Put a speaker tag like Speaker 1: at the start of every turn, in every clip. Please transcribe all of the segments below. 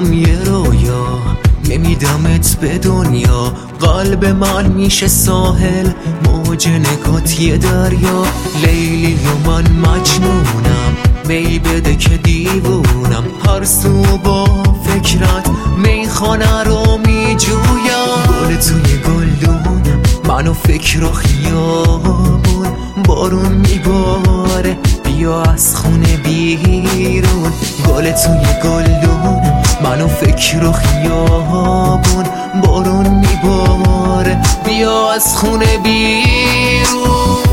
Speaker 1: دیدم یه رویا، نمیدمت به دنیا. قلب من میشه ساحل، موج نگات یه دریا. لیلی و من مجنونم، می بده که دیوونم. هر سو با فکرت میخانه رو میجویم. گل توی گلدون، منو فکر و خیابون. بارون میباره، بیا از خونه بیرون. گل توی گلدون، منو فکر و خیابون. بارون میباره، بیا از خونه بیرون.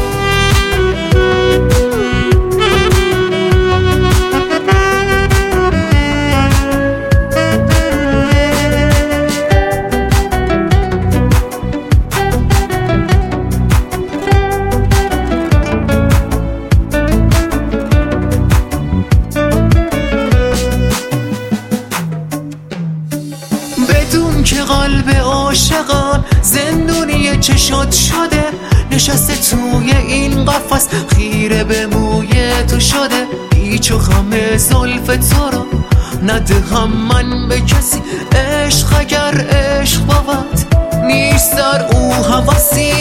Speaker 1: بدون که قلب عاشقم زندونی چشات شده. نشسته توی این قفس، خیره به موی تو شده. پیچ و خم زلف تو رو ندهم من به کسی. عشق اگر عشق بود، نیست در او هوسی.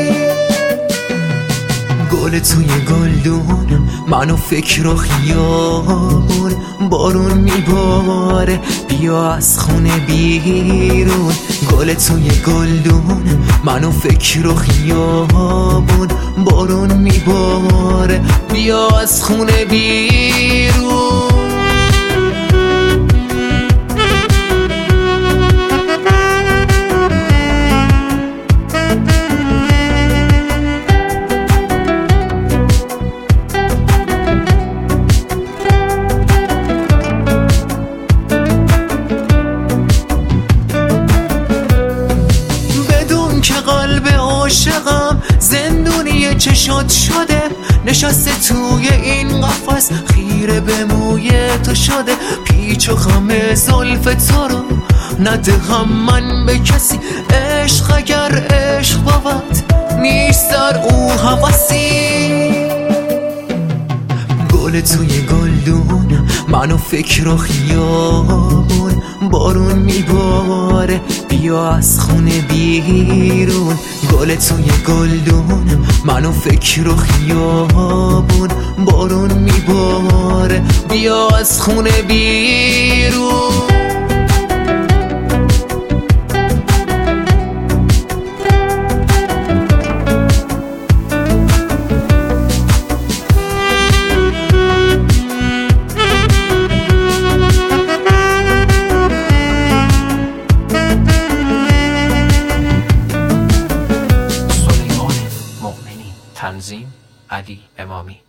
Speaker 1: گل توی گلدون، منو فکر و خیابون. بارون میباره، بیا از خونه بیرون. گل توی گلدون، منو فکر و خیابون. بارون میباره، بیا از خونه بیرون. قلب عاشقم زندونی چشات شده. نشسته توی این قفس، خیره به موی تو شده. پیچ و خم زلف تو رو ندهم من به کسی. عشق اگر عشق بود، نیست در او هوسی. گل توی گلدون، منو فکر و خیابون. بارون میباره، بیا از خونه بیرون. گل توی گلدون، منو فکر و خیابون. بارون میباره، بیا از خونه بیرون.
Speaker 2: تنظیم علی امامی.